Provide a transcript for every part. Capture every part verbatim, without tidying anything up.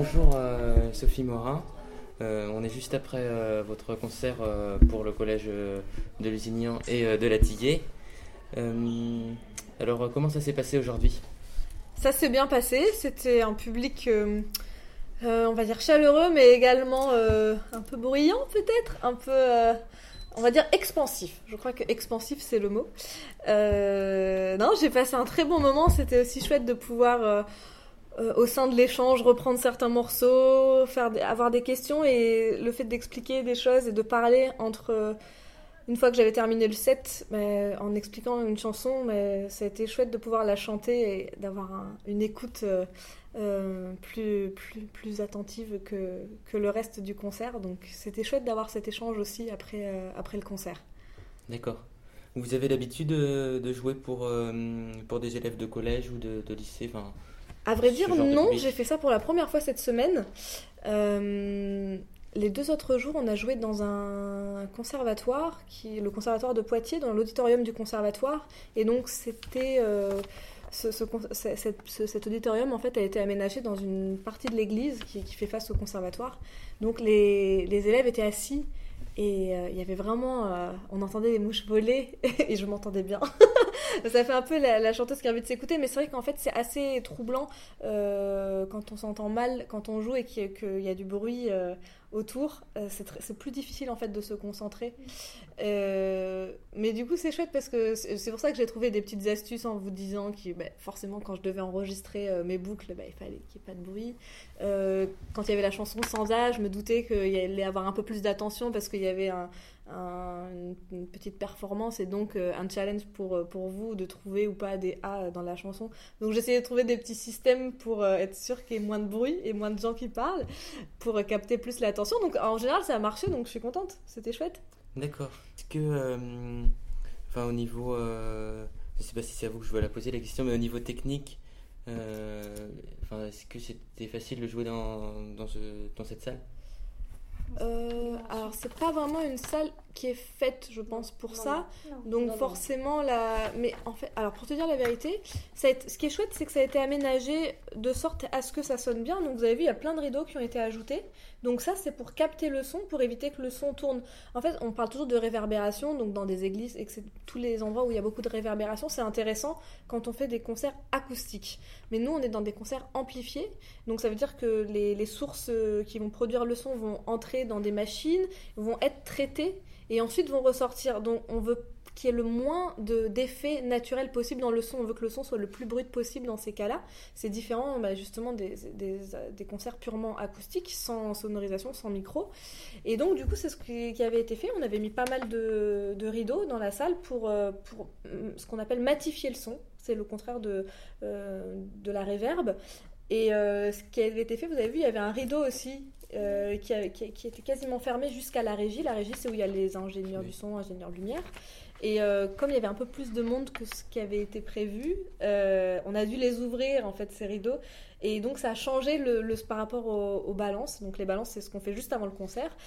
bonjour euh, Sophie Morin. Euh, on est juste après euh, votre concert euh, pour le collège euh, de Lusignan et euh, de Latillé. Euh, alors, euh, comment ça s'est passé aujourd'hui ? Ça s'est bien passé, c'était un public, euh, euh, on va dire chaleureux, mais également euh, un peu bruyant peut-être, un peu, euh, on va dire expansif. Je crois que expansif c'est le mot. Euh, non, j'ai passé un très bon moment, c'était aussi chouette de pouvoir, euh, euh, au sein de l'échange, reprendre certains morceaux, faire des- avoir des questions et le fait d'expliquer des choses et de parler entre... euh, une fois que j'avais terminé le set, mais en expliquant une chanson, mais ça a été chouette de pouvoir la chanter et d'avoir un- une écoute euh, euh, plus, plus, plus attentive que, que le reste du concert. Donc c'était chouette d'avoir cet échange aussi après, euh, après le concert. D'accord. Vous avez l'habitude de, de jouer pour, euh, pour des élèves de collège ou de, de lycée, enfin, À vrai ce dire, genre de non, public ? j'ai fait ça pour la première fois cette semaine. Euh, les deux autres jours, on a joué dans un conservatoire, qui, le conservatoire de Poitiers, dans l'auditorium du conservatoire. Et donc, c'était. euh, ce, ce con- ce- cette- ce- cet auditorium, en fait, a été aménagé dans une partie de l'église qui, qui fait face au conservatoire. Donc, les, les élèves étaient assis. Et euh, il y avait vraiment. euh, on entendait les mouches voler et je m'entendais bien. Ça fait un peu la, la chanteuse qui a envie de s'écouter, mais c'est vrai qu'en fait c'est assez troublant euh, quand on s'entend mal, quand on joue et qu'il y a, qu'il y a du bruit euh, autour. Euh, c'est, très- c'est plus difficile en fait de se concentrer. Euh, mais du coup c'est chouette parce que c'est, c'est pour ça que j'ai trouvé des petites astuces en vous disant que bah, forcément quand je devais enregistrer euh, mes boucles, bah, il fallait qu'il n'y ait pas de bruit. Euh, quand il y avait la chanson sans A, je me doutais qu'il y allait avoir un peu plus d'attention parce qu'il y avait un, un- une, une petite performance et donc euh, un challenge pour, euh, pour vous de trouver ou pas des A dans la chanson. Donc j'essayais de trouver des petits systèmes pour euh, être sûr qu'il y ait moins de bruit et moins de gens qui parlent pour euh, capter plus l'attention. Donc en général ça a marché, donc je suis contente, c'était chouette. D'accord. Est-ce que, euh, enfin, au niveau, euh, je sais pas si c'est à vous que je vais la poser la question, mais au niveau technique, euh, enfin, est-ce que c'était facile de jouer dans, dans, ce, dans cette salle ? Euh, alors c'est pas vraiment une salle qui est faite, je pense, pour Non, ça. non. Donc Non, non. forcément la, mais en fait, alors pour te dire la vérité, ça a été- ce qui est chouette, c'est que ça a été aménagé de sorte à ce que ça sonne bien. Donc vous avez vu, il y a plein de rideaux qui ont été ajoutés. Donc ça, c'est pour capter le son, pour éviter que le son tourne. En fait, on parle toujours de réverbération, donc dans des églises et que c'est tous les endroits où il y a beaucoup de réverbération, c'est intéressant quand on fait des concerts acoustiques. Mais nous, on est dans des concerts amplifiés, donc ça veut dire que les, les sources euh, qui vont produire le son vont entrer dans des machines, vont être traitées et ensuite vont ressortir. Donc on veut qu'il y ait le moins de, d'effets naturels possible dans le son. On veut que le son soit le plus brut possible dans ces cas-là. C'est différent bah, justement des, des, des concerts purement acoustiques, sans sonorisation, sans micro. Et donc du coup c'est ce qui, qui avait été fait. On avait mis pas mal de, de rideaux dans la salle pour, euh, pour euh, ce qu'on appelle matifier le son. C'est le contraire de, euh, de la réverb. Et euh, ce qui avait été fait, vous avez vu, il y avait un rideau aussi euh, qui, avait- qui- qui était quasiment fermé jusqu'à la régie. La régie, c'est où il y a les ingénieurs Oui. du son, ingénieurs lumière. Et euh, comme il y avait un peu plus de monde que ce qui avait été prévu, euh, on a dû les ouvrir, en fait, ces rideaux. Et donc, ça a changé le, le- par rapport aux, aux balances. Donc, les balances, c'est ce qu'on fait juste avant le concert.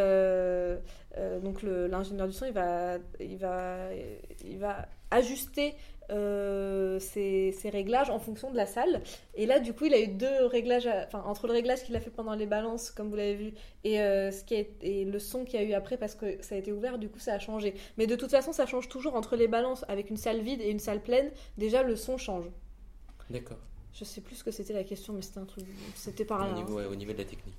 Euh, euh, donc, le- l'ingénieur du son, il va, il va, il va ajuster euh, ses, ses réglages en fonction de la salle. Et là, du coup, il a eu deux réglages, à- enfin, entre le réglage qu'il a fait pendant les balances, comme vous l'avez vu, et, euh, ce qui a, et le son qu'il y a eu après, parce que ça a été ouvert, du coup, ça a changé. Mais de toute façon, ça change toujours entre les balances avec une salle vide et une salle pleine. Déjà, le son change. D'accord. Je sais plus ce que c'était la question, mais c'était un truc. C'était par là. Au hein. niveau, ouais, au niveau de la technique.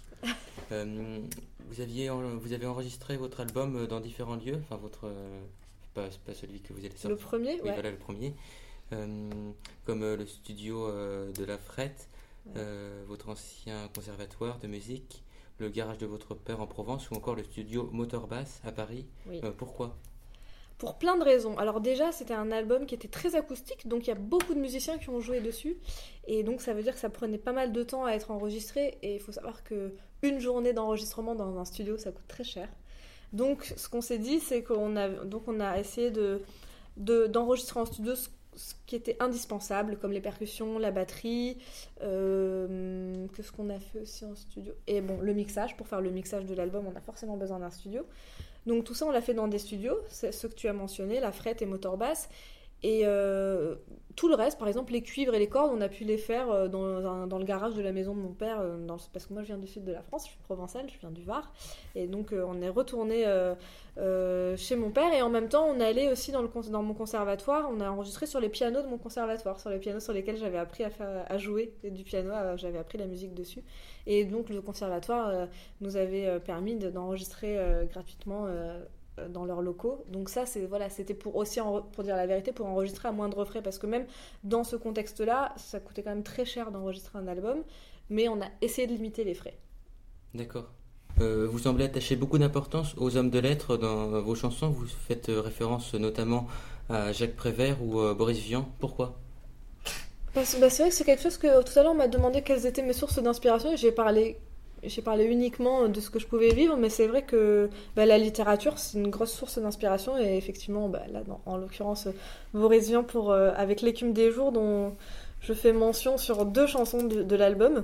Euh, vous, aviez, en- vous avez enregistré votre album dans différents lieux, enfin votre, euh, pas, pas celui que vous allez sortir. Le premier, Oui, ouais. voilà le premier. Euh, comme euh, le studio euh, de La Frette, Ouais. euh, votre ancien conservatoire de musique, le garage de votre père en Provence ou encore le studio Moteur Basse à Paris. Oui. Euh, pourquoi ? Pour plein de raisons. Alors déjà, c'était un album qui était très acoustique, donc il y a beaucoup de musiciens qui ont joué dessus. Et donc ça veut dire que ça prenait pas mal de temps à être enregistré. Et il faut savoir que une journée d'enregistrement dans un studio, ça coûte très cher. Donc ce qu'on s'est dit, c'est qu'on a, donc on a essayé de, de- d'enregistrer en studio ce, ce qui était indispensable, comme les percussions, la batterie, euh, que ce qu'on a fait aussi en studio. Et bon, le mixage, pour faire le mixage de l'album, on a forcément besoin d'un studio. Donc tout ça, on l'a fait dans des studios, c'est ceux que tu as mentionnés, La Frette et Moteur Basse. Et euh, tout le reste, par exemple les cuivres et les cordes, on a pu les faire dans, un, dans le garage de la maison de mon père, dans, parce que moi je viens du sud de la France, je suis provençale, je viens du Var. Et donc euh, on est retourné euh, euh, chez mon père, et en même temps on est allé aussi dans, le, dans mon conservatoire, on a enregistré sur les pianos de mon conservatoire, sur les pianos sur lesquels j'avais appris à, faire, à jouer du piano, j'avais appris la musique dessus. Et donc le conservatoire euh, nous avait permis de, d'enregistrer euh, gratuitement euh, dans leurs locaux. Donc ça, c'est, voilà, c'était pour aussi, en, pour dire la vérité, pour enregistrer à moindre frais, parce que même dans ce contexte-là, ça coûtait quand même très cher d'enregistrer un album, mais on a essayé de limiter les frais. D'accord. Euh, vous semblez attacher beaucoup d'importance aux hommes de lettres dans vos chansons. Vous faites référence notamment à Jacques Prévert ou euh, Boris Vian. Pourquoi ? Parce, bah, c'est vrai que c'est quelque chose que tout à l'heure on m'a demandé quelles étaient mes sources d'inspiration, et j'ai parlé J'ai parlé uniquement de ce que je pouvais vivre, mais c'est vrai que bah, la littérature, c'est une grosse source d'inspiration. Et effectivement, bah, là, dans, en l'occurrence, Boris Vian pour, euh, avec L'écume des jours, dont je fais mention sur deux chansons de, de l'album.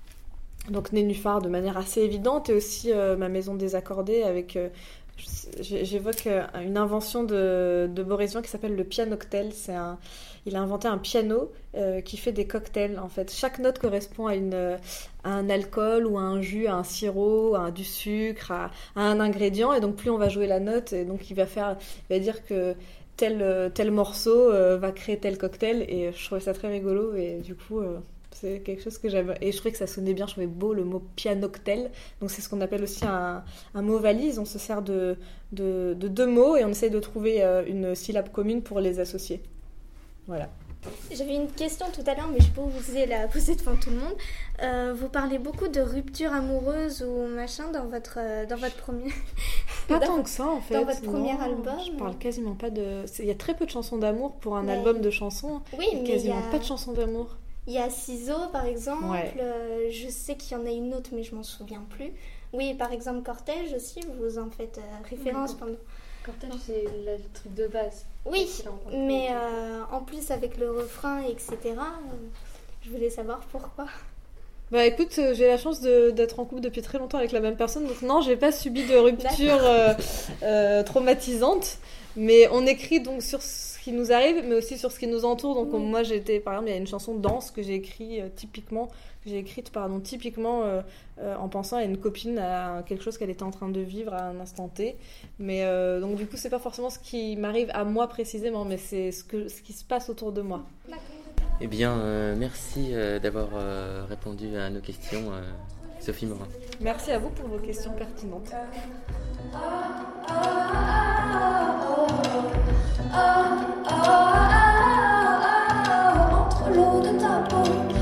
Donc Nénuphar de manière assez évidente, et aussi euh, Ma maison désaccordée avec... Euh, j'évoque une invention de, de Boris Vian qui s'appelle le pianoctel. C'est un, il a inventé un piano euh, qui fait des cocktails. En fait, chaque note correspond à, une, à un alcool ou à un jus, à un sirop, à du sucre, à, à un ingrédient. Et donc plus on va jouer la note, et donc il va faire, il va dire que tel, tel morceau euh, va créer tel cocktail. Et je trouvais ça très rigolo. Et du coup... Euh, c'est quelque chose que j'avais... Et je trouvais que ça sonnait bien, je trouvais beau le mot pianoctel. Donc c'est ce qu'on appelle aussi un, un mot valise. On se sert de, de, de deux mots et on essaye de trouver une syllabe commune pour les associer. Voilà. J'avais une question tout à l'heure, mais je peux vous la poser devant tout le monde. Euh, vous parlez beaucoup de rupture amoureuse ou machin dans votre, dans votre premier... Pas tant que ça, en fait. Dans votre non, premier album. Je parle quasiment pas de... Il y a très peu de chansons d'amour pour un mais... album de chansons. Oui, il y a mais quasiment il y a... pas de chansons d'amour. Il y a Ciseaux, par exemple. Ouais. Euh, je sais qu'il y en a une autre, mais je m'en souviens plus. Oui, par exemple, Cortège aussi, vous en faites euh, référence oui, pendant... Cortège, c'est le truc de base. Oui, mais euh, en plus, avec le refrain, et cetera, euh, je voulais savoir pourquoi. Bah écoute, euh, j'ai la chance de, d'être en couple depuis très longtemps avec la même personne, donc non, j'ai pas subi de rupture euh, euh, traumatisante, mais on écrit donc sur ce qui nous arrive, mais aussi sur ce qui nous entoure. Donc oui. Moi, j'étais, par exemple, il y a une chanson Danse que j'ai écrite euh, typiquement, que j'ai écrite pardon typiquement euh, euh, en pensant à une copine, à quelque chose qu'elle était en train de vivre à un instant T. Mais euh, donc du coup, c'est pas forcément ce qui m'arrive à moi précisément, mais c'est ce que ce qui se passe autour de moi. D'accord. Eh bien, euh, merci euh, d'avoir euh, répondu à nos questions, euh, Sophie Morin. Merci à vous pour vos questions pertinentes. Entre l'eau de ta peau